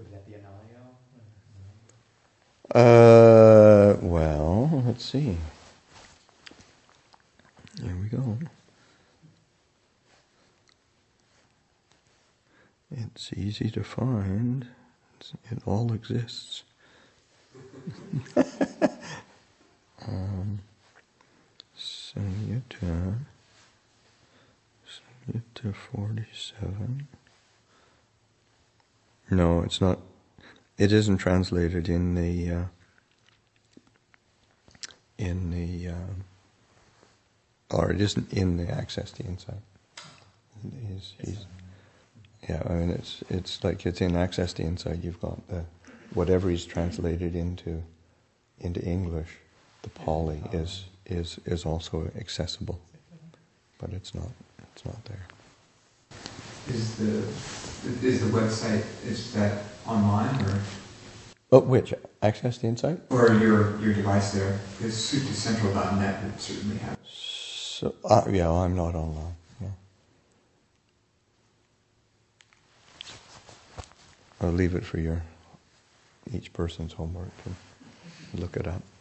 Would that be an audio? Well, let's see. Here we go. It's easy to find. It all exists. Samyutta 47. No, it's not. It isn't translated in the or it isn't in the Access to Insight. Yeah, I mean it's like it's in Access to Insight. You've got whatever he's translated into English. The Pali is also accessible, but it's not there. Is the website, is that online or? Oh, which? Access to Insight? Or your device there? Because suttacentral.net would certainly have. So yeah, I'm not online. Yeah. I'll leave it for each person's homework to look it up.